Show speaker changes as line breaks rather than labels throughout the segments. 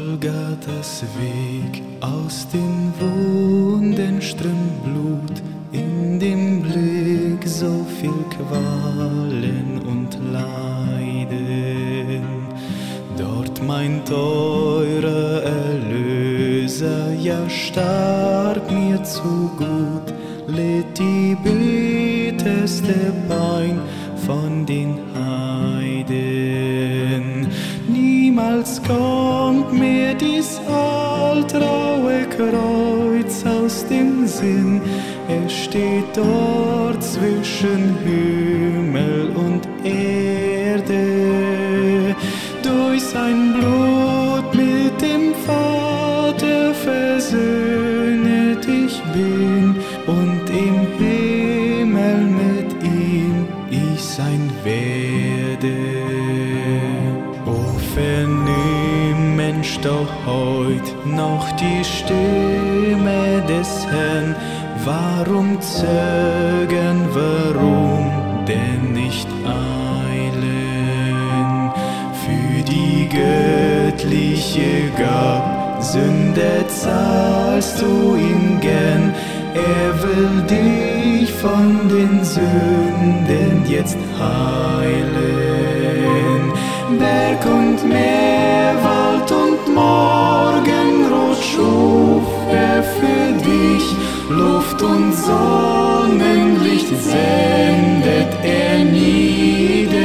Golgathas Weg, aus den Wunden strömt Blut, in dem Blick so viel Qualen und Leiden. Dort mein teurer Erlöser, ja starb mir zu gut, lädt die bitterste Pein von den Heiden. Niemals kommt mir dies altraue Kreuz aus dem Sinn, es steht dort zwischen Himmel und Erde. Durch sein Blut mit dem Vater versöhnet ich bin und im Himmel mit ihm ich sein werde. O vernimm, Mensch, doch heut noch die Stimme des Herrn. Warum zögern, warum denn nicht eilen? Für die göttliche Gab Sünde zahlst du ihm gern. Er will dich von den Sünden jetzt heilen. Berg und Meer, Wald und Morgenrot schuf er für dich. Luft und Sonnenlicht sendet er nieder.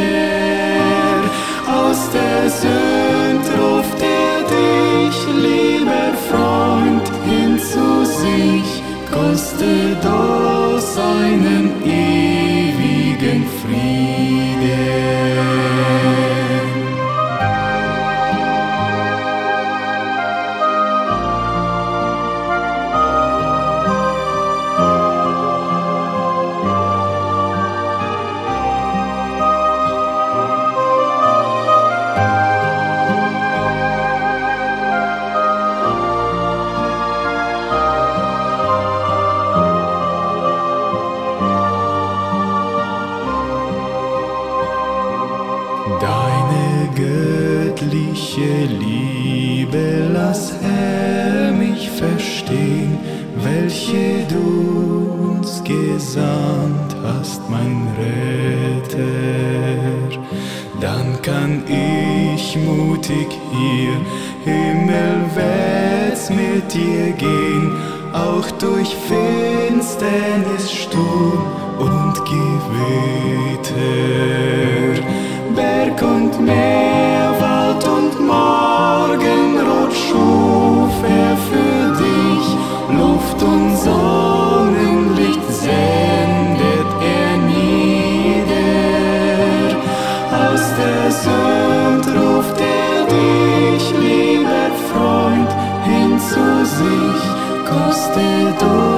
Aus der Sünd ruft er dich, lieber Freund, hin zu sich. Koste doch seinen ewigen Frieden. Deine göttliche Liebe, lass Herr mich verstehen, welche du uns gesandt hast, mein Retter. Dann kann ich mutig hier himmelwärts mit dir gehen, auch durch Finsternis, Sturm und Gewitter. Berg und Meer, Wald und Morgenrot schuf er für dich. Luft und Sonnenlicht sendet er nieder. Aus der Sünd ruft er dich, lieber Freund, hin zu sich. Koste du